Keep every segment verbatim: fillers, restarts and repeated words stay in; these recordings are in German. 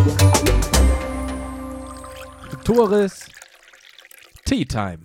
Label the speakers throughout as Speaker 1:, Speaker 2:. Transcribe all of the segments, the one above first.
Speaker 1: Tores Tea Time.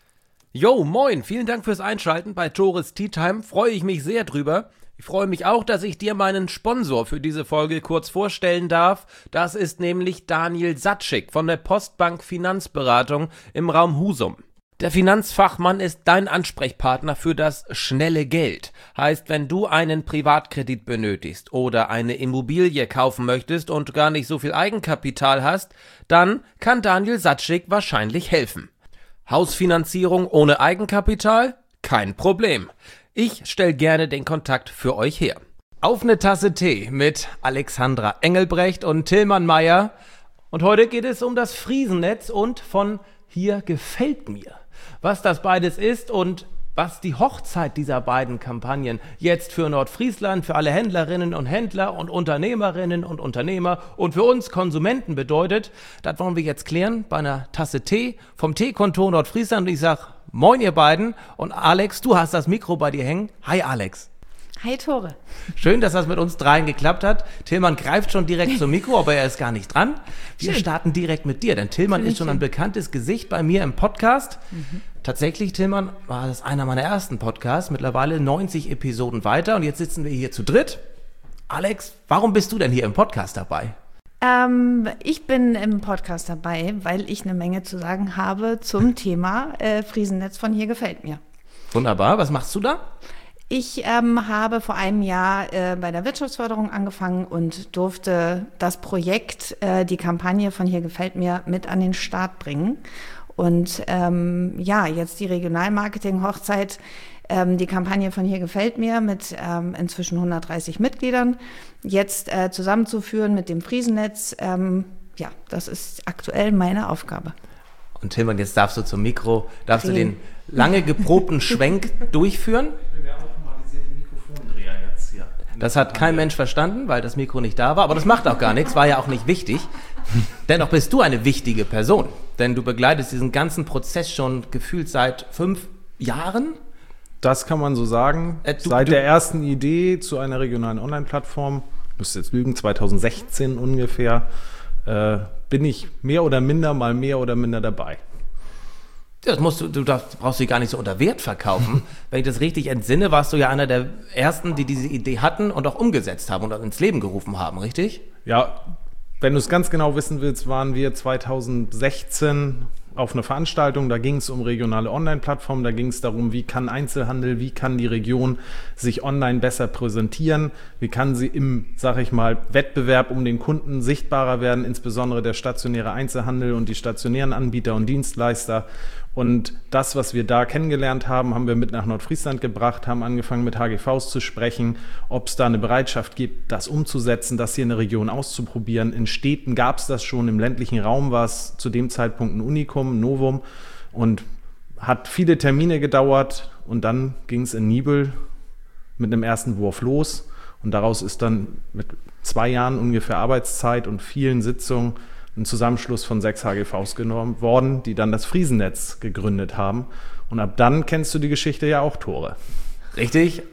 Speaker 1: Yo, moin, vielen Dank fürs Einschalten bei Tores Tea Time, freue ich mich sehr drüber. Ich freue mich auch, dass ich dir meinen Sponsor für diese Folge kurz vorstellen darf. Das ist nämlich Daniel Satschik von der Postbank Finanzberatung im Raum Husum. Der Finanzfachmann ist dein Ansprechpartner für das schnelle Geld. Heißt, wenn du einen Privatkredit benötigst oder eine Immobilie kaufen möchtest und gar nicht so viel Eigenkapital hast, dann kann Daniel Satschik wahrscheinlich helfen. Hausfinanzierung ohne Eigenkapital? Kein Problem. Ich stelle gerne den Kontakt für euch her. Auf eine Tasse Tee mit Alexandra Engelbrecht und Tillmann Meyer. Und heute geht es um das Friesennetz und von Hier gefällt mir. Was das beides ist und was die Hochzeit dieser beiden Kampagnen jetzt für Nordfriesland, für alle Händlerinnen und Händler und Unternehmerinnen und Unternehmer und für uns Konsumenten bedeutet, das wollen wir jetzt klären bei einer Tasse Tee vom Teekontor Nordfriesland. Und ich sag, moin ihr beiden. Und Alex, du hast das Mikro bei dir hängen. Hi Alex.
Speaker 2: Hi Tore.
Speaker 1: Schön, dass das mit uns dreien geklappt hat. Tillmann greift schon direkt zum Mikro, aber er ist gar nicht dran. Wir schön. starten direkt mit dir, denn Tillmann ist schon ein bekanntes Gesicht bei mir im Podcast. Mhm. Tatsächlich, Tillmann, war das einer meiner ersten Podcasts, mittlerweile neunzig Episoden weiter und jetzt sitzen wir hier zu dritt. Alex, warum bist du denn hier im Podcast dabei?
Speaker 2: Ähm, ich bin im Podcast dabei, weil ich eine Menge zu sagen habe zum Thema äh, Friesennetz von Hier gefällt mir.
Speaker 1: Wunderbar, was machst du da?
Speaker 2: Ich ähm, habe vor einem Jahr äh, bei der Wirtschaftsförderung angefangen und durfte das Projekt, äh, die Kampagne von Hier gefällt mir, mit an den Start bringen. Und ähm, ja, jetzt die Regionalmarketing-Hochzeit, ähm, die Kampagne von Hier gefällt mir mit ähm, inzwischen hundertdreißig Mitgliedern, jetzt äh, zusammenzuführen mit dem Friesennetz, ähm, ja, das ist aktuell meine Aufgabe.
Speaker 1: Und Tillmann, jetzt darfst du zum Mikro, darfst Drehen. du den lange geprobten Schwenk durchführen? Der automatisierte Mikrofondreher jetzt hier. Das hat kein Mensch verstanden, weil das Mikro nicht da war, aber das macht auch gar nichts, war ja auch nicht wichtig. Dennoch bist du eine wichtige Person, denn du begleitest diesen ganzen Prozess schon gefühlt seit fünf Jahren.
Speaker 3: Das kann man so sagen. Äh, du, seit du, der ersten Idee zu einer regionalen Online-Plattform, ich müsste jetzt lügen, zwanzig sechzehn ungefähr, äh, bin ich mehr oder minder mal mehr oder minder dabei.
Speaker 1: Das musst du, du darfst, brauchst dich gar nicht so unter Wert verkaufen. Wenn ich das richtig entsinne, warst du ja einer der Ersten, die diese Idee hatten und auch umgesetzt haben und auch ins Leben gerufen haben, richtig?
Speaker 3: Ja, wenn du es ganz genau wissen willst, waren wir zwanzig sechzehn auf einer Veranstaltung, da ging es um regionale Online-Plattformen, da ging es darum, wie kann Einzelhandel, wie kann die Region sich online besser präsentieren, wie kann sie im, sag ich mal, Wettbewerb um den Kunden sichtbarer werden, insbesondere der stationäre Einzelhandel und die stationären Anbieter und Dienstleister. Und das, was wir da kennengelernt haben, haben wir mit nach Nordfriesland gebracht, haben angefangen mit H G Vs zu sprechen, ob es da eine Bereitschaft gibt, das umzusetzen, das hier in der Region auszuprobieren. In Städten gab es das schon, im ländlichen Raum war es zu dem Zeitpunkt ein Unikum, ein Novum und hat viele Termine gedauert und dann ging es in Nibel mit einem ersten Wurf los und daraus ist dann mit zwei Jahren ungefähr Arbeitszeit und vielen Sitzungen ein Zusammenschluss von sechs H G Vs genommen worden, die dann das Friesennetz gegründet haben. Und ab dann kennst du die Geschichte ja auch, Tore.
Speaker 1: Richtig.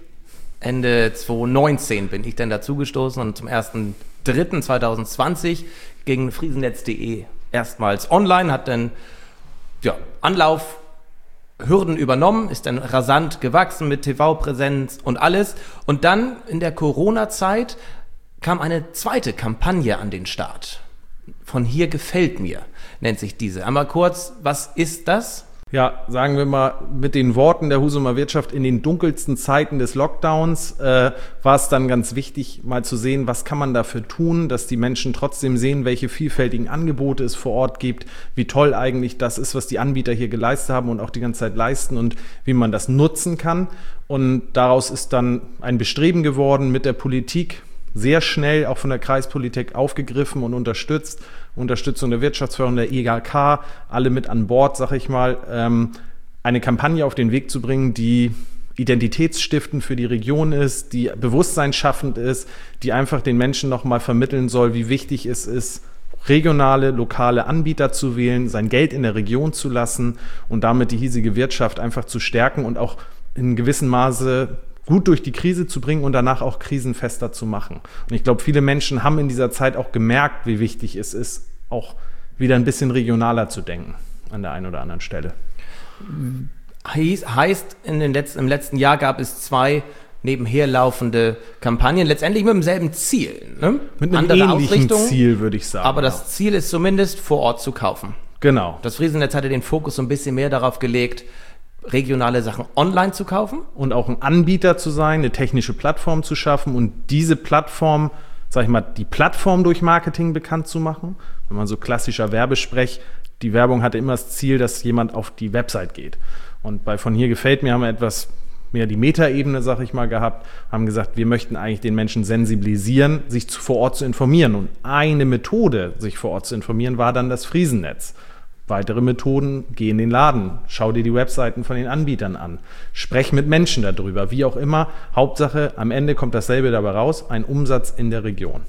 Speaker 1: Ende zwanzig neunzehn bin ich dann dazugestoßen und zum ersten dritten zweitausendzwanzig ging friesennetz punkt de erstmals online, hat dann ja, Anlauf, Hürden übernommen, ist dann rasant gewachsen mit T V-Präsenz und alles. Und dann in der Corona-Zeit kam eine zweite Kampagne an den Start. Von Hier gefällt mir, nennt sich diese. Einmal kurz, was ist das?
Speaker 3: Ja, sagen wir mal mit den Worten der Husumer Wirtschaft, in den dunkelsten Zeiten des Lockdowns äh, war es dann ganz wichtig, mal zu sehen, was kann man dafür tun, dass die Menschen trotzdem sehen, welche vielfältigen Angebote es vor Ort gibt, wie toll eigentlich das ist, was die Anbieter hier geleistet haben und auch die ganze Zeit leisten und wie man das nutzen kann. Und daraus ist dann ein Bestreben geworden, mit der Politik sehr schnell auch von der Kreispolitik aufgegriffen und unterstützt. Unterstützung der Wirtschaftsförderung, der E G K, alle mit an Bord, sag ich mal, ähm, eine Kampagne auf den Weg zu bringen, die identitätsstiftend für die Region ist, die bewusstseinsschaffend ist, die einfach den Menschen nochmal vermitteln soll, wie wichtig es ist, regionale, lokale Anbieter zu wählen, sein Geld in der Region zu lassen und damit die hiesige Wirtschaft einfach zu stärken und auch in gewissem Maße gut durch die Krise zu bringen und danach auch krisenfester zu machen. Und ich glaube, viele Menschen haben in dieser Zeit auch gemerkt, wie wichtig es ist, auch wieder ein bisschen regionaler zu denken an der einen oder anderen Stelle.
Speaker 1: Heißt, heißt in den letzten, im letzten Jahr gab es zwei nebenher laufende Kampagnen, letztendlich mit demselben Ziel. Ne?
Speaker 3: Mit einem
Speaker 1: Andere
Speaker 3: ähnlichen Ziel, würde ich sagen.
Speaker 1: Aber das Ziel ist zumindest, vor Ort zu kaufen.
Speaker 3: Genau.
Speaker 1: Das Friesennetz hatte den Fokus so ein bisschen mehr darauf gelegt, regionale Sachen online zu kaufen.
Speaker 3: Und auch ein Anbieter zu sein, eine technische Plattform zu schaffen und diese Plattform, sag ich mal, die Plattform durch Marketing bekannt zu machen. Wenn man so klassischer Werbesprech, die Werbung hatte immer das Ziel, dass jemand auf die Website geht. Und bei Von hier gefällt mir haben wir etwas mehr die Metaebene, sag ich mal, gehabt, haben gesagt, wir möchten eigentlich den Menschen sensibilisieren, sich zu, vor Ort zu informieren. Und eine Methode, sich vor Ort zu informieren, war dann das Friesennetz. Weitere Methoden, geh in den Laden, schau dir die Webseiten von den Anbietern an, sprech mit Menschen darüber, wie auch immer. Hauptsache, am Ende kommt dasselbe dabei raus, ein Umsatz in der Region.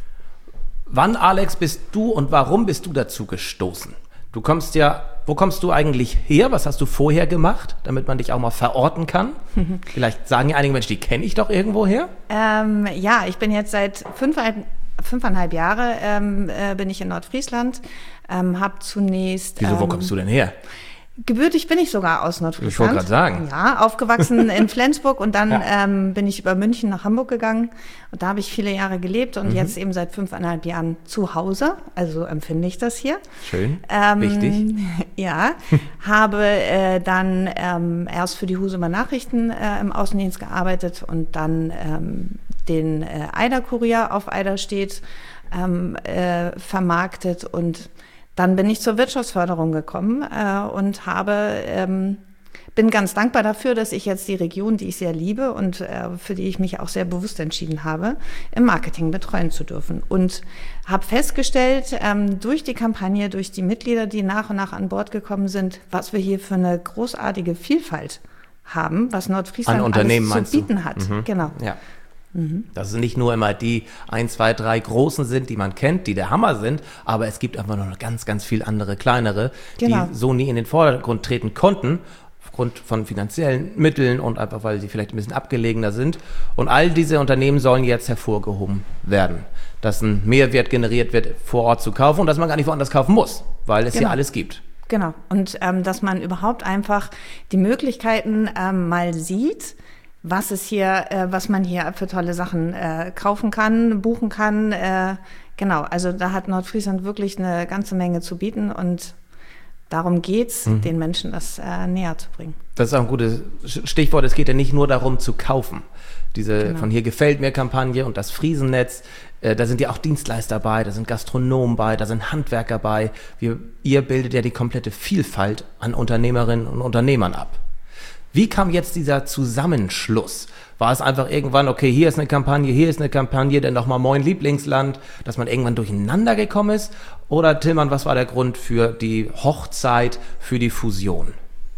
Speaker 1: Wann, Alex, bist du und warum bist du dazu gestoßen? Du kommst ja, wo kommst du eigentlich her? Was hast du vorher gemacht, damit man dich auch mal verorten kann? Vielleicht sagen ja einige Menschen, die kenne ich doch irgendwo her.
Speaker 2: Ähm, ja, ich bin jetzt seit fünfeinhalb, fünfeinhalb Jahre ähm, äh, bin ich in Nordfriesland, ähm, habe zunächst...
Speaker 1: Wieso,
Speaker 2: ähm,
Speaker 1: wo kommst du denn her?
Speaker 2: Gebürtig bin ich sogar aus Nordfriesland.
Speaker 1: Ich wollte gerade sagen.
Speaker 2: Ja, aufgewachsen in Flensburg und dann
Speaker 1: ja.
Speaker 2: ähm, bin ich über München nach Hamburg gegangen und da habe ich viele Jahre gelebt und
Speaker 1: mhm.
Speaker 2: jetzt eben seit fünfeinhalb Jahren zu Hause, also so empfinde ich das hier.
Speaker 1: Schön,
Speaker 2: ähm,
Speaker 1: wichtig.
Speaker 2: Ja, habe äh, dann ähm, erst für die Husumer Nachrichten äh, im Außendienst gearbeitet und dann ähm, den äh, Eider-Kurier auf Eiderstedt ähm, äh, vermarktet und dann bin ich zur Wirtschaftsförderung gekommen äh, und habe, ähm, bin ganz dankbar dafür, dass ich jetzt die Region, die ich sehr liebe und äh, für die ich mich auch sehr bewusst entschieden habe, im Marketing betreuen zu dürfen. Und habe festgestellt, ähm, durch die Kampagne, durch die Mitglieder, die nach und nach an Bord gekommen sind, was wir hier für eine großartige Vielfalt haben, was Nordfriesland
Speaker 1: an Unternehmen
Speaker 2: alles zu bieten
Speaker 1: du?
Speaker 2: hat.
Speaker 1: Mhm.
Speaker 2: Genau.
Speaker 1: Ja. Dass es nicht nur immer die ein, zwei, drei Großen sind, die man kennt, die der Hammer sind, aber es gibt einfach noch ganz, ganz viele andere kleinere,
Speaker 2: genau.
Speaker 1: die so nie in den Vordergrund treten konnten, aufgrund von finanziellen Mitteln und einfach, weil sie vielleicht ein bisschen abgelegener sind. Und all diese Unternehmen sollen jetzt hervorgehoben werden, dass ein Mehrwert generiert wird, vor Ort zu kaufen und dass man gar nicht woanders kaufen muss, weil es
Speaker 2: genau.
Speaker 1: hier alles gibt.
Speaker 2: Genau. Und ähm, dass man überhaupt einfach die Möglichkeiten ähm, mal sieht, was es hier, äh, was man hier für tolle Sachen äh, kaufen kann, buchen kann. Äh, genau, also da hat Nordfriesland wirklich eine ganze Menge zu bieten und darum geht's, mhm. den Menschen das äh, näher zu bringen.
Speaker 1: Das ist auch ein gutes Stichwort. Es geht ja nicht nur darum zu kaufen. Diese genau. Von hier gefällt mir Kampagne und das Friesennetz, äh, da sind ja auch Dienstleister bei, da sind Gastronomen bei, da sind Handwerker bei. Wir, ihr bildet ja die komplette Vielfalt an Unternehmerinnen und Unternehmern ab. Wie kam jetzt dieser Zusammenschluss? War es einfach irgendwann, okay, hier ist eine Kampagne, hier ist eine Kampagne, dann nochmal Moin Lieblingsland, dass man irgendwann durcheinander gekommen ist? Oder Tillmann, was war der Grund für die Hochzeit, für die Fusion?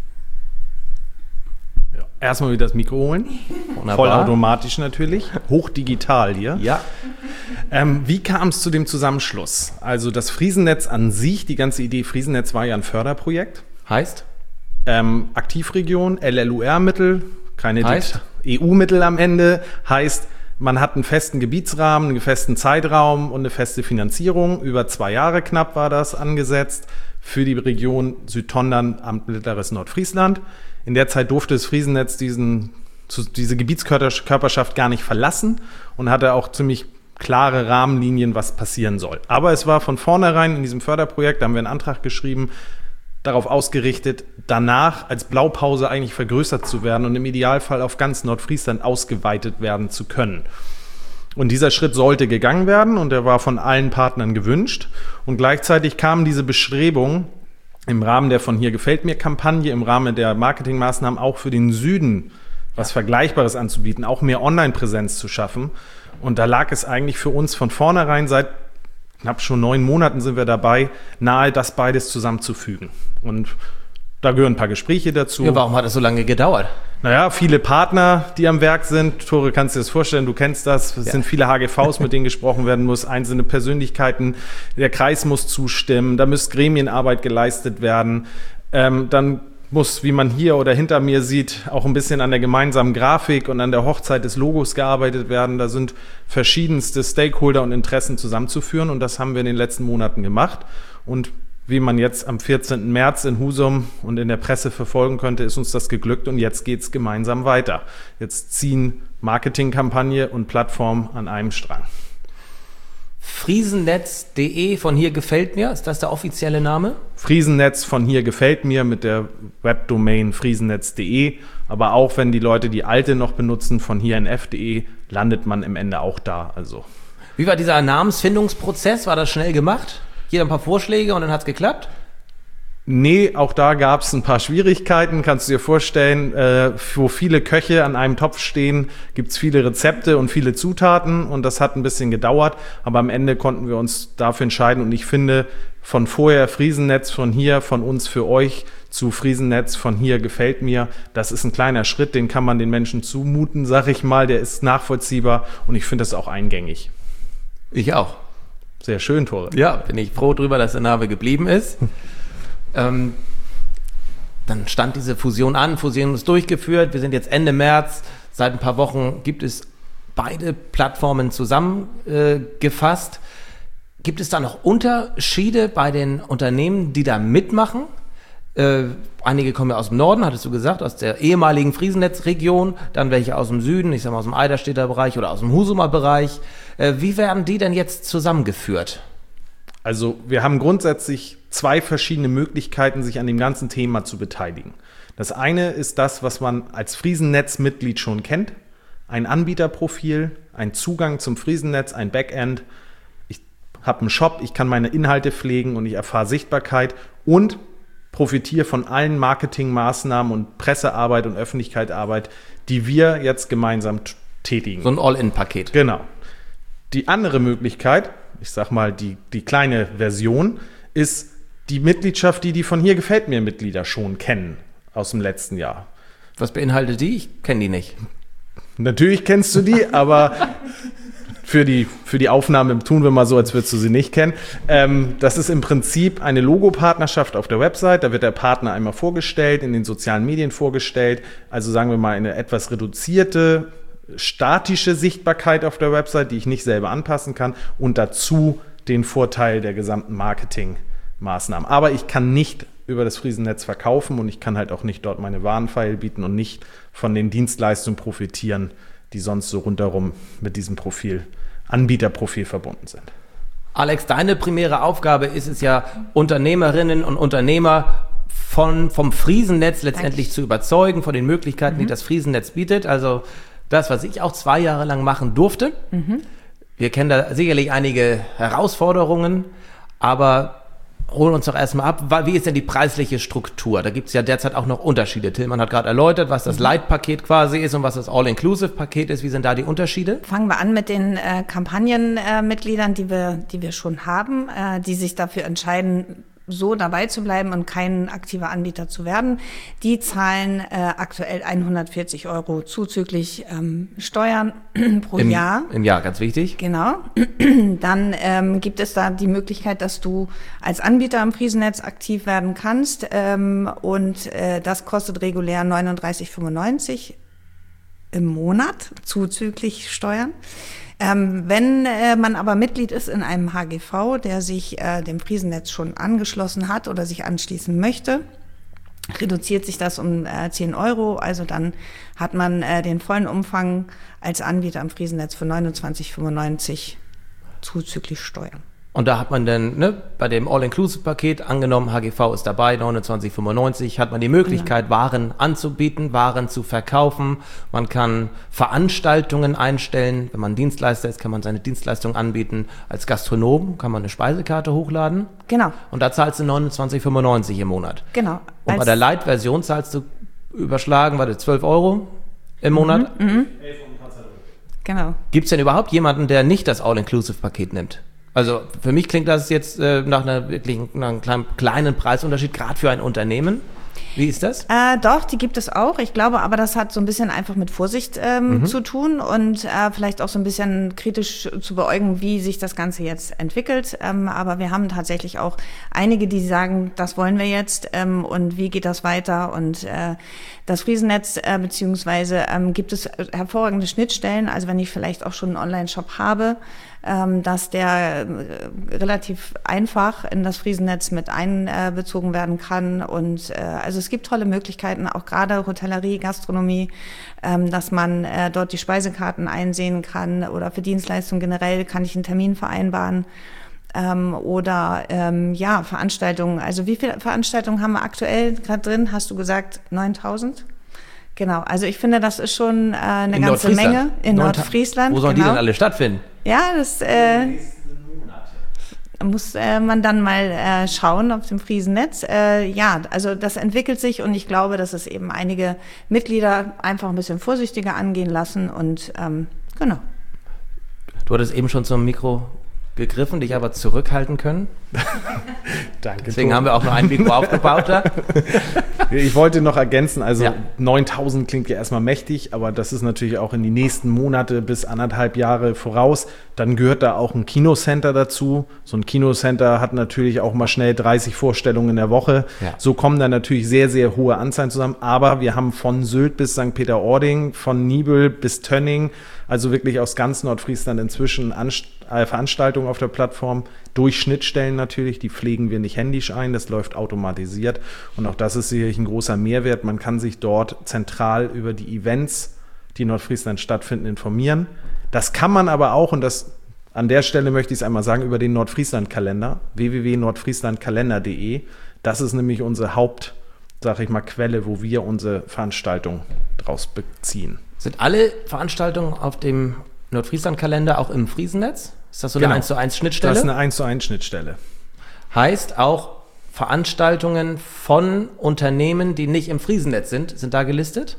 Speaker 3: Ja, erstmal wieder das Mikro holen.
Speaker 1: Wunderbar.
Speaker 3: Vollautomatisch natürlich. Hochdigital hier.
Speaker 1: Ja.
Speaker 3: Ähm, wie kam es zu dem Zusammenschluss? Also das Friesennetz an sich, die ganze Idee Friesennetz war ja ein Förderprojekt.
Speaker 1: Heißt?
Speaker 3: Ähm, Aktivregion, L L U R-Mittel, keine
Speaker 1: heißt?
Speaker 3: E U-Mittel am Ende, heißt, man hat einen festen Gebietsrahmen, einen festen Zeitraum und eine feste Finanzierung. Über zwei Jahre knapp war das angesetzt für die Region Südtondern am mittleres Nordfriesland. In der Zeit durfte das Friesennetz diesen, diese Gebietskörperschaft gar nicht verlassen und hatte auch ziemlich klare Rahmenlinien, was passieren soll. Aber es war von vornherein in diesem Förderprojekt, da haben wir einen Antrag geschrieben, darauf ausgerichtet, danach als Blaupause eigentlich vergrößert zu werden und im Idealfall auf ganz Nordfriesland ausgeweitet werden zu können. Und dieser Schritt sollte gegangen werden und er war von allen Partnern gewünscht. Und gleichzeitig kamen diese Bestrebungen im Rahmen der Von hier gefällt mir Kampagne, im Rahmen der Marketingmaßnahmen auch für den Süden was Vergleichbares anzubieten, auch mehr Online-Präsenz zu schaffen. Und da lag es eigentlich für uns von vornherein, seit knapp schon neun Monaten sind wir dabei, nahe, das beides zusammenzufügen. Und da gehören ein paar Gespräche dazu.
Speaker 1: Ja, warum hat das so lange gedauert?
Speaker 3: Naja, viele Partner, die am Werk sind. Tore, kannst du dir das vorstellen? Du kennst das. Es ja. sind viele H G Vs, mit denen gesprochen werden muss. Einzelne Persönlichkeiten. Der Kreis muss zustimmen. Da müsste Gremienarbeit geleistet werden. Ähm, dann muss, wie man hier oder hinter mir sieht, auch ein bisschen an der gemeinsamen Grafik und an der Hochzeit des Logos gearbeitet werden. Da sind verschiedenste Stakeholder und Interessen zusammenzuführen und das haben wir in den letzten Monaten gemacht. Und wie man jetzt am vierzehnten März in Husum und in der Presse verfolgen könnte, ist uns das geglückt und jetzt geht es gemeinsam weiter. Jetzt ziehen Marketingkampagne und Plattform an einem Strang.
Speaker 1: Friesennetz punkt de von hier gefällt mir, ist das der offizielle Name?
Speaker 3: Friesennetz von hier gefällt mir mit der Webdomain friesennetz punkt de, aber auch wenn die Leute die alte noch benutzen, von hier n f punkt de, landet man im Ende auch da. Also.
Speaker 1: Wie war dieser Namensfindungsprozess? War das schnell gemacht? Jeder ein paar Vorschläge und dann hat es geklappt?
Speaker 3: Nee, auch da gab es ein paar Schwierigkeiten, kannst du dir vorstellen, äh, wo viele Köche an einem Topf stehen, gibt es viele Rezepte und viele Zutaten und das hat ein bisschen gedauert, aber am Ende konnten wir uns dafür entscheiden und ich finde, von vorher Friesennetz, von hier, von uns für euch zu Friesennetz, von hier gefällt mir, das ist ein kleiner Schritt, den kann man den Menschen zumuten, sag ich mal, der ist nachvollziehbar und ich finde das auch eingängig.
Speaker 1: Ich auch.
Speaker 3: Sehr schön, Tore.
Speaker 1: Ja, bin ich froh drüber, dass der Name geblieben ist. Ähm, dann stand diese Fusion an, Fusion ist durchgeführt, wir sind jetzt Ende März, seit ein paar Wochen gibt es beide Plattformen zusammengefasst. Äh, gibt es da noch Unterschiede bei den Unternehmen, die da mitmachen? Äh, einige kommen ja aus dem Norden, hattest du gesagt, aus der ehemaligen Friesennetz-Region, dann welche aus dem Süden, ich sag mal aus dem Eiderstedter Bereich oder aus dem Husumer Bereich. Äh, wie werden die denn jetzt zusammengeführt?
Speaker 3: Also wir haben grundsätzlich zwei verschiedene Möglichkeiten, sich an dem ganzen Thema zu beteiligen. Das eine ist das, was man als Friesennetz-Mitglied schon kennt. Ein Anbieterprofil, ein Zugang zum Friesennetz, ein Backend. Ich habe einen Shop, ich kann meine Inhalte pflegen und ich erfahre Sichtbarkeit und profitiere von allen Marketingmaßnahmen und Pressearbeit und Öffentlichkeitsarbeit, die wir jetzt gemeinsam t- tätigen.
Speaker 1: So ein All-in-Paket.
Speaker 3: Genau. Die andere Möglichkeit, ich sag mal die, die kleine Version, ist die Mitgliedschaft, die die von hier gefällt mir Mitglieder schon kennen aus dem letzten Jahr.
Speaker 1: Was beinhaltet die? Ich kenne die nicht.
Speaker 3: Natürlich kennst du die, aber für die, für die Aufnahme tun wir mal so, als würdest du sie nicht kennen. Ähm, das ist im Prinzip eine Logopartnerschaft auf der Website. Da wird der Partner einmal vorgestellt, in den sozialen Medien vorgestellt. Also sagen wir mal eine etwas reduzierte, statische Sichtbarkeit auf der Website, die ich nicht selber anpassen kann. Und dazu den Vorteil der gesamten Marketingmaßnahmen. Aber ich kann nicht über das Friesennetz verkaufen und ich kann halt auch nicht dort meine Waren feilbieten und nicht von den Dienstleistungen profitieren, die sonst so rundherum mit diesem Profil, Anbieterprofil verbunden sind.
Speaker 1: Alex, deine primäre Aufgabe ist es ja, Unternehmerinnen und Unternehmer von, vom Friesennetz letztendlich Danke. zu überzeugen, von den Möglichkeiten, mhm. die das Friesennetz bietet. Also das, was ich auch zwei Jahre lang machen durfte. Mhm. Wir kennen da sicherlich einige Herausforderungen, aber holen uns doch erstmal ab, wie ist denn die preisliche Struktur? Da gibt es ja derzeit auch noch Unterschiede. Tillmann hat gerade erläutert, was das Light-Paket quasi ist und was das All-Inclusive-Paket ist. Wie sind da die Unterschiede?
Speaker 2: Fangen wir an mit den äh, Kampagnenmitgliedern, äh, die wir, die wir schon haben, äh, die sich dafür entscheiden, so dabei zu bleiben und kein aktiver Anbieter zu werden. Die zahlen äh, aktuell hundertvierzig Euro zuzüglich ähm, Steuern pro
Speaker 1: Im,
Speaker 2: Jahr.
Speaker 1: Im Jahr, ganz wichtig.
Speaker 2: Genau. Dann ähm, gibt es da die Möglichkeit, dass du als Anbieter am Friesennetz aktiv werden kannst ähm, und äh, das kostet regulär neununddreißig fünfundneunzig im Monat zuzüglich Steuern. Ähm, wenn äh, man aber Mitglied ist in einem H G V, der sich äh, dem Friesennetz schon angeschlossen hat oder sich anschließen möchte, reduziert sich das um äh, zehn Euro. Also dann hat man äh, den vollen Umfang als Anbieter am Friesennetz für neunundzwanzig fünfundneunzig zuzüglich Steuern.
Speaker 1: Und da hat man dann, ne, bei dem All-Inclusive-Paket angenommen, H G V ist dabei, neunundzwanzig fünfundneunzig, hat man die Möglichkeit, ja. Waren anzubieten, Waren zu verkaufen. Man kann Veranstaltungen einstellen. Wenn man Dienstleister ist, kann man seine Dienstleistung anbieten. Als Gastronom kann man eine Speisekarte hochladen.
Speaker 2: Genau.
Speaker 1: Und da zahlst du neunundzwanzig fünfundneunzig im Monat.
Speaker 2: Genau.
Speaker 1: Und bei der Light-Version zahlst du überschlagen, warte, zwölf Euro im Monat.
Speaker 2: Mhm. Mhm. Genau.
Speaker 1: Gibt es denn überhaupt jemanden, der nicht das All-Inclusive-Paket nimmt? Also für mich klingt das jetzt äh, nach, einer wirklich, nach einem kleinen, kleinen Preisunterschied, gerade für ein Unternehmen. Wie ist das?
Speaker 2: Äh, doch, die gibt es auch. Ich glaube aber, das hat so ein bisschen einfach mit Vorsicht ähm, mhm. zu tun und äh, vielleicht auch so ein bisschen kritisch zu beäugen, wie sich das Ganze jetzt entwickelt. Ähm, aber wir haben tatsächlich auch einige, die sagen, das wollen wir jetzt ähm, und wie geht das weiter? Und äh, das Friesennetz, äh, beziehungsweise ähm, gibt es hervorragende Schnittstellen. Also wenn ich vielleicht auch schon einen Online-Shop habe, ähm, dass der äh, relativ einfach in das Friesennetz mit einbezogen äh, werden kann. Und äh, also es gibt tolle Möglichkeiten, auch gerade Hotellerie, Gastronomie, ähm, dass man äh, dort die Speisekarten einsehen kann oder für Dienstleistungen generell kann ich einen Termin vereinbaren. Ähm, oder ähm, ja, Veranstaltungen. Also wie viele Veranstaltungen haben wir aktuell gerade drin? Hast du gesagt neuntausend? Genau, also ich finde, das ist schon äh, eine
Speaker 1: in
Speaker 2: ganze Menge in Nordfriesland.
Speaker 1: Wo sollen genau. die denn alle stattfinden?
Speaker 2: Ja, das äh, muss äh, man dann mal äh, schauen auf dem Friesennetz. Äh, ja, also das entwickelt sich und ich glaube, dass es eben einige Mitglieder einfach ein bisschen vorsichtiger angehen lassen und ähm, genau.
Speaker 1: Du hattest eben schon zum Mikro gegriffen, dich aber zurückhalten können.
Speaker 3: Danke.
Speaker 1: Deswegen Tom. Haben wir auch noch ein Mikro aufgebaut da.
Speaker 3: Ich wollte noch ergänzen, also
Speaker 1: ja.
Speaker 3: neuntausend klingt ja erstmal mächtig, aber das ist natürlich auch in die nächsten Monate bis anderthalb Jahre voraus. Dann gehört da auch ein Kinocenter dazu. So ein Kinocenter hat natürlich auch mal schnell dreißig Vorstellungen in der Woche.
Speaker 1: Ja.
Speaker 3: So kommen da natürlich sehr, sehr hohe Anzahlen zusammen. Aber wir haben von Sylt bis Sankt Peter-Ording, von Nibel bis Tönning, also wirklich aus ganz Nordfriesland inzwischen Anst- äh, Veranstaltungen auf der Plattform, durch Schnittstellen natürlich, die pflegen wir nicht händisch ein, das läuft automatisiert und auch das ist sicherlich ein großer Mehrwert. Man kann sich dort zentral über die Events, die in Nordfriesland stattfinden, informieren. Das kann man aber auch, und das an der Stelle möchte ich es einmal sagen, über den Nordfriesland-Kalender, w w w punkt nordfrieslandkalender punkt de. Das ist nämlich unsere Haupt, sag ich mal, Quelle, wo wir unsere Veranstaltungen draus beziehen.
Speaker 1: Sind alle Veranstaltungen auf dem Nordfriesland-Kalender auch im Friesennetz? Ist das so eine
Speaker 3: Genau.
Speaker 1: eins zu eins Schnittstelle?
Speaker 3: Das ist eine eins zu eins Schnittstelle.
Speaker 1: Heißt auch Veranstaltungen von Unternehmen, die nicht im Friesennetz sind, sind da gelistet?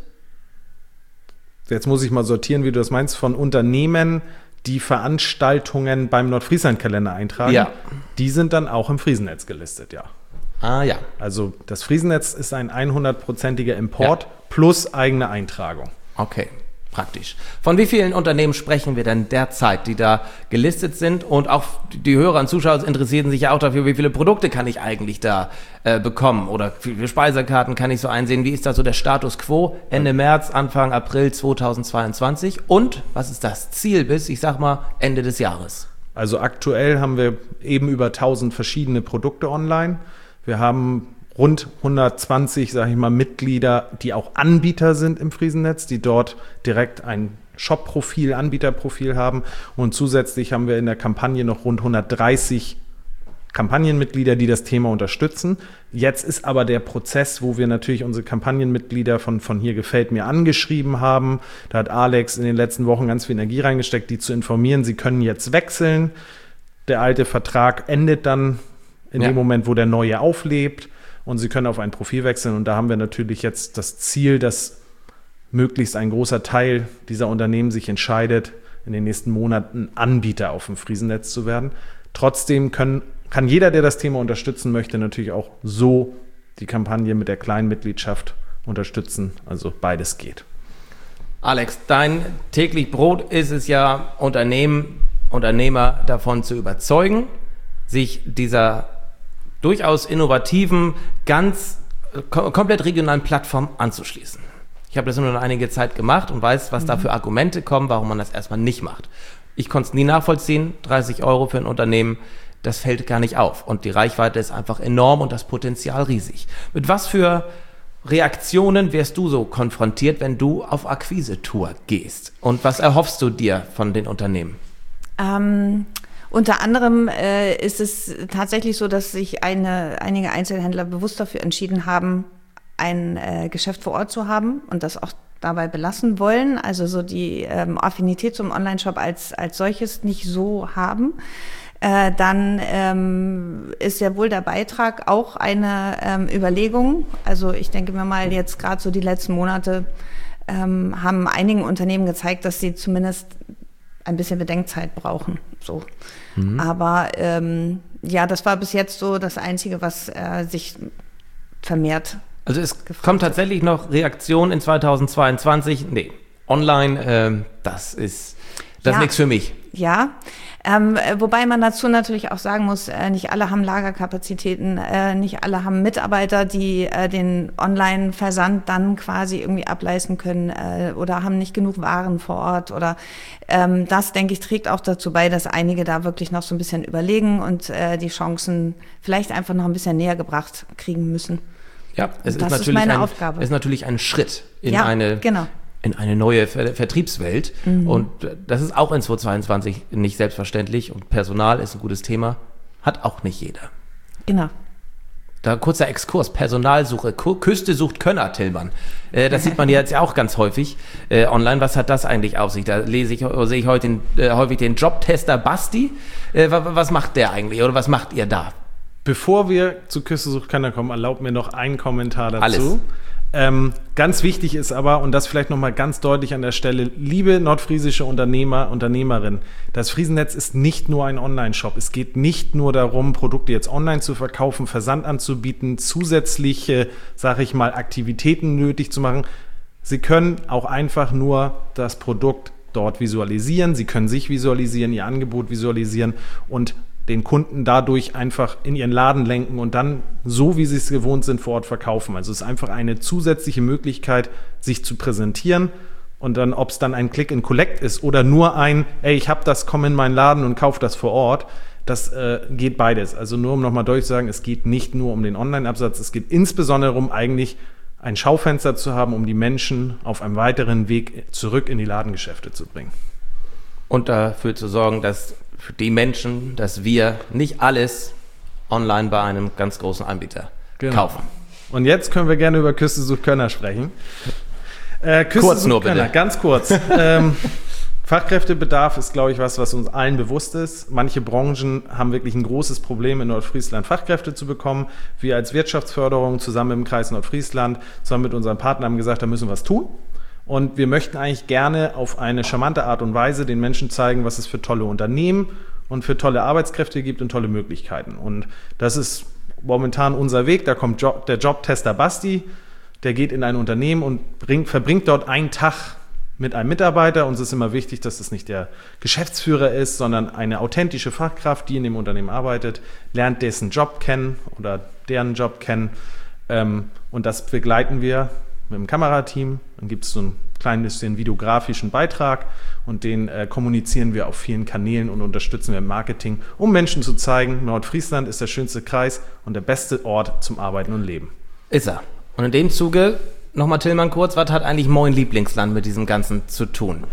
Speaker 3: Jetzt muss ich mal sortieren, wie du das meinst, von Unternehmen, die Veranstaltungen beim Nordfriesland-Kalender eintragen.
Speaker 1: Ja.
Speaker 3: Die sind dann auch im Friesennetz gelistet, ja.
Speaker 1: Ah ja.
Speaker 3: Also das Friesennetz ist ein hundertprozentiger Import
Speaker 1: Ja.
Speaker 3: plus eigene Eintragung.
Speaker 1: Okay, praktisch. Von wie vielen Unternehmen sprechen wir denn derzeit, die da gelistet sind? Und auch die Hörer und Zuschauer interessieren sich ja auch dafür, wie viele Produkte kann ich eigentlich da äh, bekommen? Oder wie viele Speisekarten kann ich so einsehen? Wie ist da so der Status quo Ende März, Anfang April zweitausendzweiundzwanzig? Und was ist das Ziel bis, ich sag mal, Ende des Jahres?
Speaker 3: Also aktuell haben wir eben über tausend verschiedene Produkte online. Wir haben rund hundertzwanzig, sage ich mal, Mitglieder, die auch Anbieter sind im Friesennetz, die dort direkt ein Shop-Profil, Anbieterprofil haben. Und zusätzlich haben wir in der Kampagne noch rund hundertdreißig Kampagnenmitglieder, die das Thema unterstützen. Jetzt ist aber der Prozess, wo wir natürlich unsere Kampagnenmitglieder von, von Hier gefällt mir angeschrieben haben. Da hat Alex in den letzten Wochen ganz viel Energie reingesteckt, die zu informieren. Sie können jetzt wechseln. Der alte Vertrag endet dann in
Speaker 1: ja.
Speaker 3: dem Moment, wo der neue auflebt. Und Sie können auf ein Profil wechseln. Und da haben wir natürlich jetzt das Ziel, dass möglichst ein großer Teil dieser Unternehmen sich entscheidet, in den nächsten Monaten Anbieter auf dem Friesennetz zu werden. Trotzdem können, kann jeder, der das Thema unterstützen möchte, natürlich auch so die Kampagne mit der kleinen Mitgliedschaft unterstützen. Also beides geht.
Speaker 1: Alex, dein täglich Brot ist es ja, Unternehmen, Unternehmer davon zu überzeugen, sich dieser durchaus innovativen, ganz kom- komplett regionalen Plattform anzuschließen. Ich habe das nur noch einige Zeit gemacht und weiß, was mhm. da für Argumente kommen, warum man das erstmal nicht macht. Ich konnte es nie nachvollziehen, dreißig Euro für ein Unternehmen, das fällt gar nicht auf. Und die Reichweite ist einfach enorm und das Potenzial riesig. Mit was für Reaktionen wärst du so konfrontiert, wenn du auf Akquise-Tour gehst? Und was erhoffst du dir von den Unternehmen?
Speaker 2: Ähm... Unter anderem äh, ist es tatsächlich so, dass sich eine, einige Einzelhändler bewusst dafür entschieden haben, ein äh, Geschäft vor Ort zu haben und das auch dabei belassen wollen. Also so die ähm, Affinität zum Onlineshop als, als solches nicht so haben. Äh, dann ähm, ist ja wohl der Beitrag auch eine ähm, Überlegung. Also ich denke mir mal, jetzt gerade so die letzten Monate ähm, haben einigen Unternehmen gezeigt, dass sie zumindest ein bisschen Bedenkzeit brauchen. So. Mhm. Aber ähm, ja, das war bis jetzt so das Einzige, was äh, sich vermehrt
Speaker 1: Also es
Speaker 2: gefragt
Speaker 1: kommt
Speaker 2: wird.
Speaker 1: tatsächlich noch Reaktion in zweitausendzweiundzwanzig. Nee, online, ähm, das ist, das
Speaker 2: Ja.
Speaker 1: ist nichts für mich.
Speaker 2: Ja, ähm, wobei man dazu natürlich auch sagen muss, äh, nicht alle haben Lagerkapazitäten, äh, nicht alle haben Mitarbeiter, die äh, den Online-Versand dann quasi irgendwie ableisten können äh, oder haben nicht genug Waren vor Ort oder ähm, das, denke ich, trägt auch dazu bei, dass einige da wirklich noch so ein bisschen überlegen und äh, die Chancen vielleicht einfach noch ein bisschen näher gebracht kriegen müssen.
Speaker 1: Ja, es
Speaker 2: Das
Speaker 1: ist
Speaker 2: ist
Speaker 1: natürlich
Speaker 2: meine
Speaker 1: ein,
Speaker 2: Aufgabe.
Speaker 1: Es ist natürlich ein Schritt in
Speaker 2: Ja,
Speaker 1: eine
Speaker 2: genau.
Speaker 1: in eine neue Ver Vertriebswelt.
Speaker 2: Mhm.
Speaker 1: Und das ist auch in zweitausendzweiundzwanzig nicht selbstverständlich. Und Personal ist ein gutes Thema. Hat auch nicht jeder.
Speaker 2: Genau.
Speaker 1: Da kurzer Exkurs. Personalsuche. Ku- Küste sucht Könner, Tillmann. Äh, das sieht man jetzt ja auch ganz häufig äh, online. Was hat das eigentlich auf sich? Da lese ich, sehe ich heute den, äh, häufig den Jobtester Basti. Äh, wa- was macht der eigentlich? Oder was macht ihr da?
Speaker 3: Bevor wir zu Küste sucht Könner kommen, erlaubt mir noch einen Kommentar dazu.
Speaker 1: Alles.
Speaker 3: Ähm, ganz wichtig ist aber, und das vielleicht nochmal ganz deutlich an der Stelle, liebe nordfriesische Unternehmer, Unternehmerin, das Friesennetz ist nicht nur ein Online-Shop. Es geht nicht nur darum, Produkte jetzt online zu verkaufen, Versand anzubieten, zusätzliche, sage ich mal, Aktivitäten nötig zu machen. Sie können auch einfach nur das Produkt dort visualisieren. Sie können sich visualisieren, Ihr Angebot visualisieren und den Kunden dadurch einfach in ihren Laden lenken und dann, so wie sie es gewohnt sind, vor Ort verkaufen. Also es ist einfach eine zusätzliche Möglichkeit, sich zu präsentieren und dann, ob es dann ein Click and Collect ist oder nur ein, ey, ich habe das, komm in meinen Laden und kauf das vor Ort, das äh, geht beides. Also nur um nochmal deutlich zu sagen, es geht nicht nur um den Online-Absatz, es geht insbesondere darum, eigentlich ein Schaufenster zu haben, um die Menschen auf einem weiteren Weg zurück in die Ladengeschäfte zu bringen.
Speaker 1: Und dafür zu sorgen, dass für die Menschen, dass wir nicht alles online bei einem ganz großen Anbieter
Speaker 3: Genau.
Speaker 1: kaufen.
Speaker 3: Und jetzt können wir gerne über Küste sucht Könner sprechen. Äh, Küste
Speaker 1: Kurz
Speaker 3: sucht
Speaker 1: nur,
Speaker 3: Könner,
Speaker 1: bitte.
Speaker 3: ganz kurz. ähm, Fachkräftebedarf ist, glaube ich, was, was uns allen bewusst ist. Manche Branchen haben wirklich ein großes Problem, in Nordfriesland Fachkräfte zu bekommen. Wir als Wirtschaftsförderung zusammen im Kreis Nordfriesland, zusammen mit unseren Partnern haben gesagt, da müssen wir was tun. Und wir möchten eigentlich gerne auf eine charmante Art und Weise den Menschen zeigen, was es für tolle Unternehmen und für tolle Arbeitskräfte gibt und tolle Möglichkeiten. Und das ist momentan unser Weg. Da kommt Job, der Jobtester Basti, der geht in ein Unternehmen und bringt, verbringt dort einen Tag mit einem Mitarbeiter. Uns ist immer wichtig, dass es nicht der Geschäftsführer ist, sondern eine authentische Fachkraft, die in dem Unternehmen arbeitet, lernt dessen Job kennen oder deren Job kennen. Und das begleiten wir mit dem Kamerateam. Dann gibt es so ein klein bisschen videografischen Beitrag und den äh, kommunizieren wir auf vielen Kanälen und unterstützen wir im Marketing, um Menschen zu zeigen, Nordfriesland ist der schönste Kreis und der beste Ort zum Arbeiten und Leben.
Speaker 1: Ist er. Und in dem Zuge, nochmal Tillmann kurz, was hat eigentlich Moin Lieblingsland mit diesem Ganzen zu tun?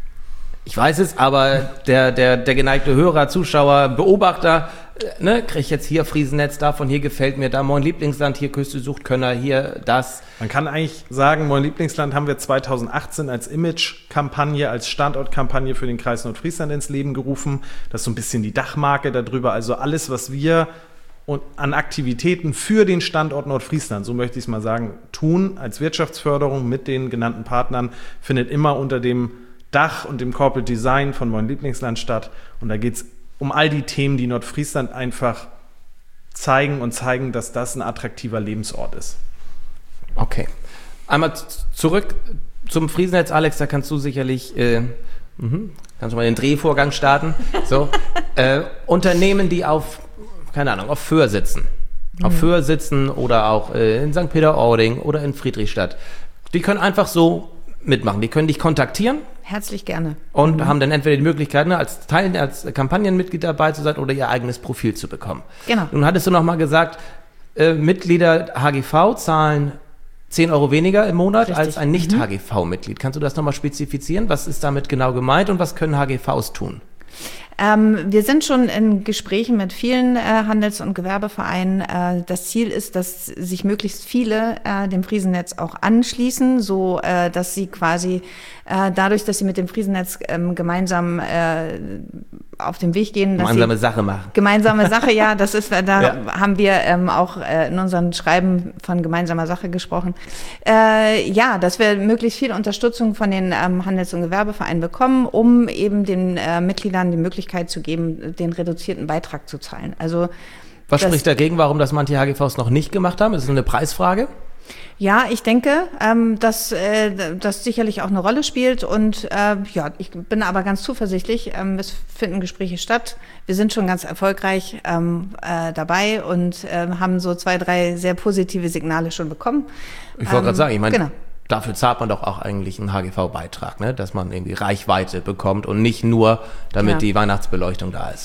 Speaker 1: Ich weiß es, aber der, der, der geneigte Hörer, Zuschauer, Beobachter, äh, ne, kriegt jetzt hier Friesennetz davon, hier gefällt mir, da Moin Lieblingsland, hier Küste sucht Könner, hier das.
Speaker 3: Man kann eigentlich sagen, Moin Lieblingsland haben wir zweitausendachtzehn als Image-Kampagne, als Standortkampagne für den Kreis Nordfriesland ins Leben gerufen. Das ist so ein bisschen die Dachmarke darüber. Also alles, was wir und an Aktivitäten für den Standort Nordfriesland, so möchte ich es mal sagen, tun als Wirtschaftsförderung mit den genannten Partnern, findet immer unter dem Dach und dem Corporate Design von Moin Lieblingsland statt. Und da geht es um all die Themen, die Nordfriesland einfach zeigen und zeigen, dass das ein attraktiver Lebensort ist.
Speaker 1: Okay. Einmal z- zurück zum Friesennetz, Alex, da kannst du sicherlich, äh, mhm, kannst du mal den Drehvorgang starten. So, äh, Unternehmen, die auf, keine Ahnung, auf Föhr sitzen. Mhm. Auf Föhr sitzen oder auch äh, in Sankt Peter-Ording oder in Friedrichstadt. Die können einfach so mitmachen. Die können dich kontaktieren.
Speaker 2: Herzlich gerne.
Speaker 1: Und mhm. haben dann entweder die Möglichkeit, ne, als Teil, als Kampagnenmitglied dabei zu sein oder ihr eigenes Profil zu bekommen.
Speaker 2: Genau.
Speaker 1: Nun hattest du noch mal gesagt, äh, Mitglieder H G V zahlen zehn Euro weniger im Monat
Speaker 2: Richtig.
Speaker 1: als ein Nicht-H G V-Mitglied. Kannst du das noch mal spezifizieren? Was ist damit genau gemeint und was können H G Vs tun?
Speaker 2: Ähm, wir sind schon in Gesprächen mit vielen äh, Handels- und Gewerbevereinen. Äh, das Ziel ist, dass sich möglichst viele äh, dem Friesennetz auch anschließen, so äh, dass sie quasi äh, dadurch, dass sie mit dem Friesennetz ähm, gemeinsam äh, auf dem Weg gehen, dass
Speaker 1: Gemeinsame
Speaker 2: sie
Speaker 1: Sache machen.
Speaker 2: Gemeinsame Sache, ja, das ist, da
Speaker 1: Ja.
Speaker 2: haben wir ähm, auch äh, in unseren Schreiben von gemeinsamer Sache gesprochen. Äh, ja, dass wir möglichst viel Unterstützung von den ähm, Handels- und Gewerbevereinen bekommen, um eben den äh, Mitgliedern die Möglichkeit zu geben, den reduzierten Beitrag zu zahlen. Also
Speaker 1: Was
Speaker 2: das-
Speaker 1: spricht dagegen, warum das manche H G Vs noch nicht gemacht haben? Ist es eine Preisfrage?
Speaker 2: Ja, ich denke, ähm, dass äh, das sicherlich auch eine Rolle spielt und äh, ja, ich bin aber ganz zuversichtlich. Ähm, es finden Gespräche statt. Wir sind schon ganz erfolgreich ähm, äh, dabei und äh, haben so zwei, drei sehr positive Signale schon bekommen.
Speaker 1: Ich wollte ähm, gerade sagen, ich meine,
Speaker 2: genau.
Speaker 1: Dafür zahlt man doch auch eigentlich einen H G V-Beitrag, ne? Dass man irgendwie Reichweite bekommt und nicht nur, damit ja. die Weihnachtsbeleuchtung da ist.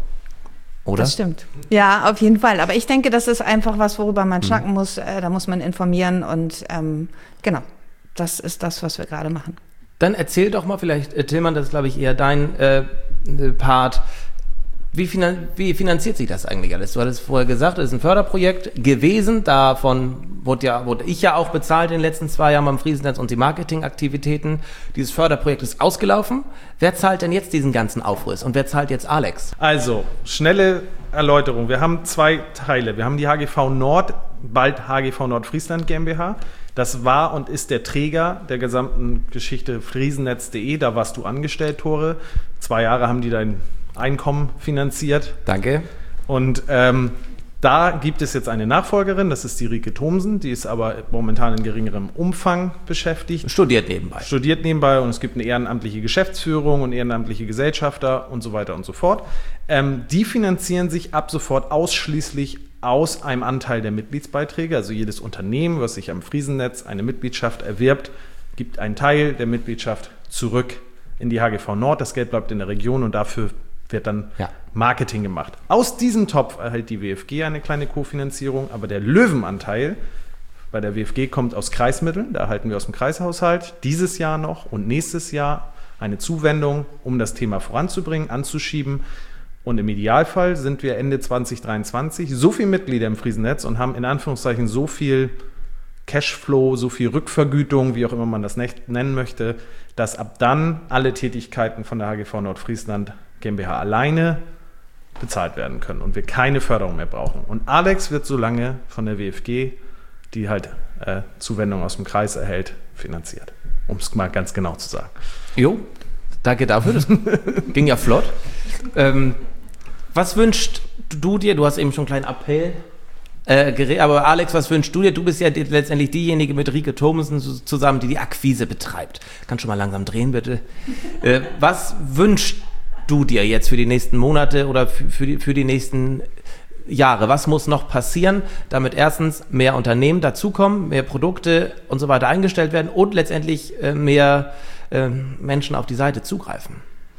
Speaker 1: Oder?
Speaker 2: Das stimmt. Ja, auf jeden Fall. Aber ich denke, das ist einfach was, worüber man schnacken mhm. muss. Äh, da muss man informieren und ähm, genau, das ist das, was wir gerade machen.
Speaker 1: Dann erzähl doch mal vielleicht, äh, Tillmann, das ist glaube ich eher dein äh, Part. Wie, finan- wie finanziert sich das eigentlich alles? Du hattest vorher gesagt, es ist ein Förderprojekt gewesen. Davon wurde, ja, wurde ich ja auch bezahlt in den letzten zwei Jahren beim Friesennetz und die Marketingaktivitäten. Dieses Förderprojekt ist ausgelaufen. Wer zahlt denn jetzt diesen ganzen Aufriss? Und wer zahlt jetzt Alex?
Speaker 3: Also, schnelle Erläuterung. Wir haben zwei Teile. Wir haben die H G V Nord, bald H G V Nordfriesland GmbH. Das war und ist der Träger der gesamten Geschichte friesennetz punkt de. Da warst du angestellt, Tore. Zwei Jahre haben die dein Einkommen finanziert.
Speaker 1: Danke.
Speaker 3: Und ähm, da gibt es jetzt eine Nachfolgerin, das ist die Rike Thomsen, die ist aber momentan in geringerem Umfang beschäftigt.
Speaker 1: Studiert nebenbei.
Speaker 3: Studiert nebenbei und es gibt eine ehrenamtliche Geschäftsführung und ehrenamtliche Gesellschafter und so weiter und so fort. Ähm, die finanzieren sich ab sofort ausschließlich aus einem Anteil der Mitgliedsbeiträge. Also jedes Unternehmen, was sich am Friesennetz eine Mitgliedschaft erwirbt, gibt einen Teil der Mitgliedschaft zurück in die H G V Nord. Das Geld bleibt in der Region und dafür wird dann ja. Marketing gemacht. Aus diesem Topf erhält die W F G eine kleine Kofinanzierung, aber der Löwenanteil bei der W F G kommt aus Kreismitteln, da erhalten wir aus dem Kreishaushalt dieses Jahr noch und nächstes Jahr eine Zuwendung, um das Thema voranzubringen, anzuschieben. Und im Idealfall sind wir Ende zwanzig dreiundzwanzig so viele Mitglieder im Friesennetz und haben in Anführungszeichen so viel Cashflow, so viel Rückvergütung, wie auch immer man das nennen möchte, dass ab dann alle Tätigkeiten von der H G V Nordfriesland GmbH alleine bezahlt werden können und wir keine Förderung mehr brauchen. Und Alex wird so lange von der W F G, die halt äh, Zuwendung aus dem Kreis erhält, finanziert. Um es mal ganz genau zu sagen.
Speaker 1: Jo, danke dafür. Das ging ja flott. Ähm, was wünschst du dir? Du hast eben schon einen kleinen Appell äh, geredet, aber Alex, was wünschst du dir? Du bist ja die, letztendlich diejenige mit Rike Thomsen zusammen, die die Akquise betreibt. Kannst du mal langsam drehen, bitte? Äh, was wünschst du dir jetzt für die nächsten Monate oder für, für, die, für die nächsten Jahre? Was muss noch passieren, damit erstens mehr Unternehmen dazukommen, mehr Produkte und so weiter eingestellt werden und letztendlich äh, mehr äh, Menschen auf die Seite zugreifen?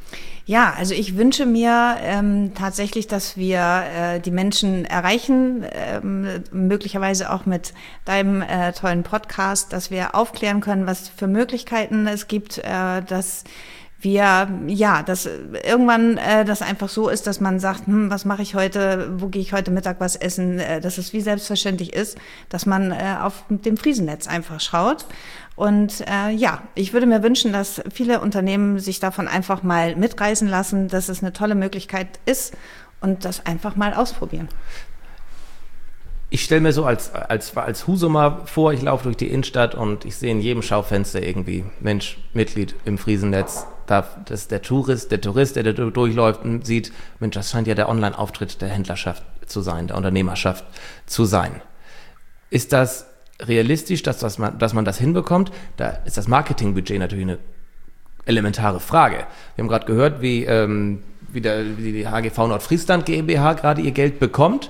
Speaker 2: Ja, also ich wünsche mir ähm, tatsächlich, dass wir äh, die Menschen erreichen, ähm, möglicherweise auch mit deinem äh, tollen Podcast, dass wir aufklären können, was für Möglichkeiten es gibt, äh, dass wir, ja, dass irgendwann äh, das einfach so ist, dass man sagt, hm, was mache ich heute, wo gehe ich heute Mittag was essen, äh, dass es wie selbstverständlich ist, dass man äh, auf dem Friesennetz einfach schaut. Und äh, ja, ich würde mir wünschen, dass viele Unternehmen sich davon einfach mal mitreißen lassen, dass es eine tolle Möglichkeit ist und das einfach mal ausprobieren.
Speaker 1: Ich stelle mir so als, als, als Husumer vor, ich laufe durch die Innenstadt und ich sehe in jedem Schaufenster irgendwie, Mensch, Mitglied im Friesennetz. Da, das ist der Tourist, der Tourist, der da durchläuft und sieht, Mensch, das scheint ja der Online-Auftritt der Händlerschaft zu sein, der Unternehmerschaft zu sein. Ist das realistisch, dass, das man, dass man das hinbekommt? Da ist das Marketingbudget natürlich eine elementare Frage. Wir haben gerade gehört, wie, ähm, wie, der, wie die H G V Nordfriesland GmbH gerade ihr Geld bekommt.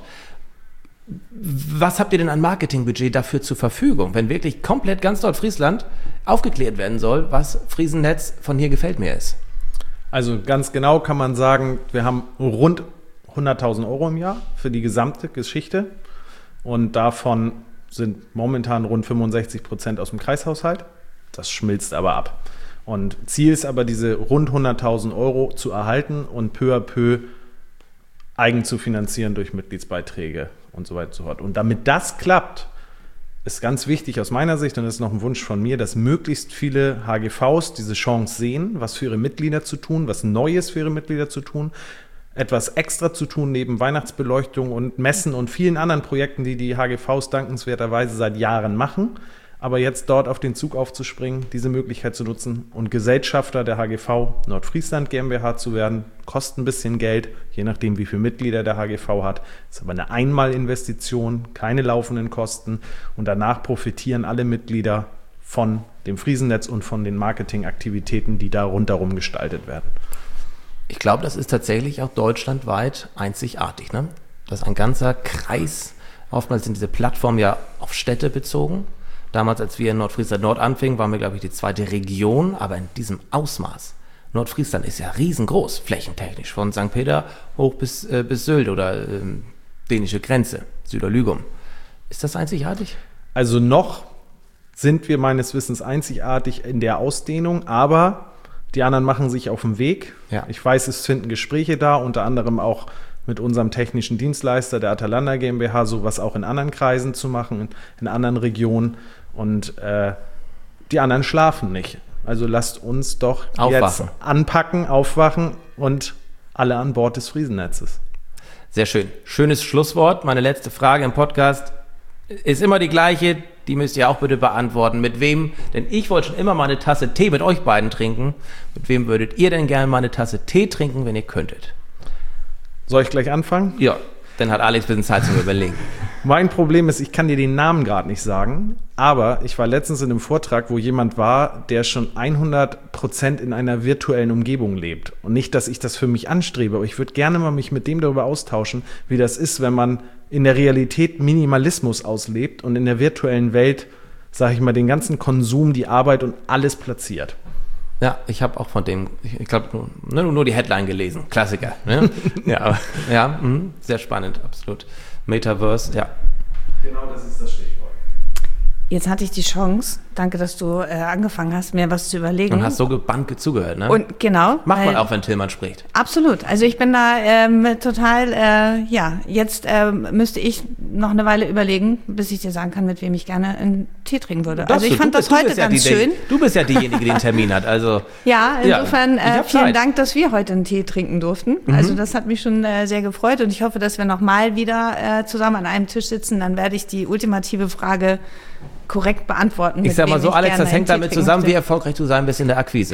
Speaker 1: Was habt ihr denn an Marketingbudget dafür zur Verfügung, wenn wirklich komplett ganz Nordfriesland aufgeklärt werden soll, was Friesennetz von hier gefällt mir ist?
Speaker 3: Also ganz genau kann man sagen, wir haben rund hunderttausend Euro im Jahr für die gesamte Geschichte und davon sind momentan rund fünfundsechzig Prozent aus dem Kreishaushalt. Das schmilzt aber ab. Und Ziel ist aber, diese rund hunderttausend Euro zu erhalten und peu à peu eigen zu finanzieren durch Mitgliedsbeiträge und so weiter und so fort. Und damit das klappt, ist ganz wichtig aus meiner Sicht, und das ist noch ein Wunsch von mir, dass möglichst viele H G Vs diese Chance sehen, was für ihre Mitglieder zu tun, was Neues für ihre Mitglieder zu tun, etwas extra zu tun neben Weihnachtsbeleuchtung und Messen und vielen anderen Projekten, die die H G Vs dankenswerterweise seit Jahren machen. Aber jetzt dort auf den Zug aufzuspringen, diese Möglichkeit zu nutzen und Gesellschafter der H G V Nordfriesland GmbH zu werden, kostet ein bisschen Geld, je nachdem wie viele Mitglieder der H G V hat. Ist aber eine Einmalinvestition, keine laufenden Kosten und danach profitieren alle Mitglieder von dem Friesennetz und von den Marketingaktivitäten, die da rundherum gestaltet werden.
Speaker 1: Ich glaube, das ist tatsächlich auch deutschlandweit einzigartig, ne? Dass ein ganzer Kreis, oftmals sind diese Plattformen ja auf Städte bezogen. Damals, als wir in Nordfriesland Nord anfingen, waren wir, glaube ich, die zweite Region, aber in diesem Ausmaß. Nordfriesland ist ja riesengroß, flächentechnisch, von Sankt Peter hoch bis, äh, bis Sylt oder ähm, dänische Grenze, Süderlügum. Ist das einzigartig?
Speaker 3: Also noch sind wir meines Wissens einzigartig in der Ausdehnung, aber die anderen machen sich auf den Weg.
Speaker 1: Ja.
Speaker 3: Ich weiß, es finden Gespräche da, unter anderem auch mit unserem technischen Dienstleister, der Atalanta GmbH, sowas auch in anderen Kreisen zu machen, in, in anderen Regionen. Und äh, die anderen schlafen nicht. Also lasst uns doch
Speaker 1: aufwachen.
Speaker 3: Jetzt anpacken, aufwachen und alle an Bord des Friesennetzes.
Speaker 1: Sehr schön. Schönes Schlusswort. Meine letzte Frage im Podcast ist immer die gleiche. Die müsst ihr auch bitte beantworten. Mit wem, denn ich wollte schon immer mal eine Tasse Tee mit euch beiden trinken. Mit wem würdet ihr denn gerne mal eine Tasse Tee trinken, wenn ihr könntet?
Speaker 3: Soll ich gleich anfangen?
Speaker 1: Ja, dann hat Alex ein bisschen Zeit zum Überlegen.
Speaker 3: Mein Problem ist, ich kann dir den Namen gerade nicht sagen, aber ich war letztens in einem Vortrag, wo jemand war, der schon hundert Prozent in einer virtuellen Umgebung lebt. Und nicht, dass ich das für mich anstrebe, aber ich würde gerne mal mich mit dem darüber austauschen, wie das ist, wenn man in der Realität Minimalismus auslebt und in der virtuellen Welt, sage ich mal, den ganzen Konsum, die Arbeit und alles platziert.
Speaker 1: Ja, ich habe auch von dem, ich, ich glaube, nur, nur die Headline gelesen. Klassiker. Ne? ja, aber, ja mh, sehr spannend, absolut. Metaverse, ja.
Speaker 3: Genau, das ist das Stichwort.
Speaker 2: Jetzt hatte ich die Chance, danke, dass du äh, angefangen hast, mir was zu überlegen.
Speaker 1: Und hast so gebannt zugehört, ne?
Speaker 2: Und genau.
Speaker 1: Macht man auch, wenn Tillmann spricht.
Speaker 2: Absolut. Also ich bin da ähm, total, äh, ja, jetzt ähm, müsste ich noch eine Weile überlegen, bis ich dir sagen kann, mit wem ich gerne einen Tee trinken würde.
Speaker 1: Das
Speaker 2: also ich
Speaker 1: du,
Speaker 2: fand
Speaker 1: du
Speaker 2: das
Speaker 1: bist,
Speaker 2: heute
Speaker 1: ja
Speaker 2: ganz
Speaker 1: die,
Speaker 2: schön.
Speaker 1: Du bist ja diejenige, die den Termin hat. Also
Speaker 2: ja, insofern
Speaker 1: ja,
Speaker 2: äh, vielen
Speaker 1: Zeit.
Speaker 2: Dank, dass wir heute einen Tee trinken durften. Mhm. Also das hat mich schon äh, sehr gefreut und ich hoffe, dass wir nochmal wieder äh, zusammen an einem Tisch sitzen. Dann werde ich die ultimative Frage korrekt beantworten.
Speaker 1: Ich sag mal so, Alex, das hängt damit zusammen, wie erfolgreich du sein bist in der Akquise.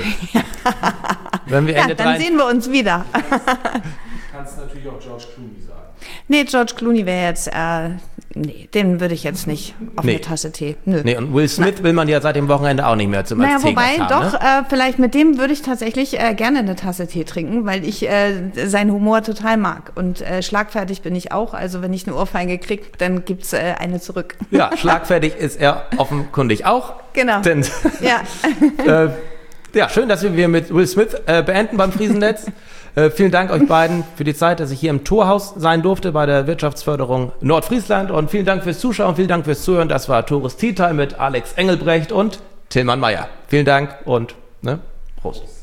Speaker 1: Wenn wir
Speaker 2: ja,
Speaker 1: Ende
Speaker 2: dann sehen wir uns wieder.
Speaker 3: Du kannst natürlich auch George Clooney sagen.
Speaker 2: Nee, George Clooney wäre jetzt, äh, nee, den würde ich jetzt nicht auf
Speaker 1: nee.
Speaker 2: eine Tasse Tee. Nö.
Speaker 1: Nee, und Will Smith Na. will man ja seit dem Wochenende auch nicht mehr zum
Speaker 2: naja,
Speaker 1: als Teegast
Speaker 2: wobei,
Speaker 1: haben,
Speaker 2: doch,
Speaker 1: ne?
Speaker 2: äh, vielleicht mit dem würde ich tatsächlich äh, gerne eine Tasse Tee trinken, weil ich äh, seinen Humor total mag. Und äh, schlagfertig bin ich auch. Also wenn ich eine Ohrfeige kriege, dann gibt's äh, eine zurück.
Speaker 1: Ja, schlagfertig ist er offenkundig auch.
Speaker 2: Genau.
Speaker 1: Denn,
Speaker 2: ja.
Speaker 1: äh, ja, schön, dass wir mit Will Smith äh, beenden beim Friesennetz. Äh, vielen Dank euch beiden für die Zeit, dass ich hier im Torhaus sein durfte bei der Wirtschaftsförderung Nordfriesland. Und vielen Dank fürs Zuschauen, vielen Dank fürs Zuhören. Das war Tourist Tea Time mit Alex Engelbrecht und Tillmann Meyer. Vielen Dank und ne, Prost.